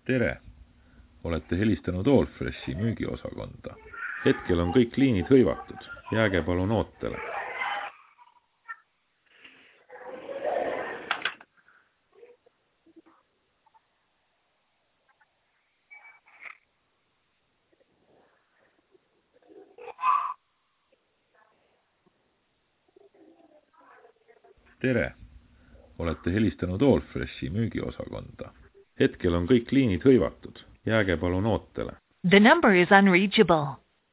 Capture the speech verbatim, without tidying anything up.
Tere! Olete helistanud Allfreshi müügiosakonda. Hetkel on kõik liinid hõivatud. Jääge palun ootele. Tere! Olete helistanud Allfreshi müügiosakonda. Hetkel on kõik liinid hõivatud. Jääge palun ootele. The number is unreachable.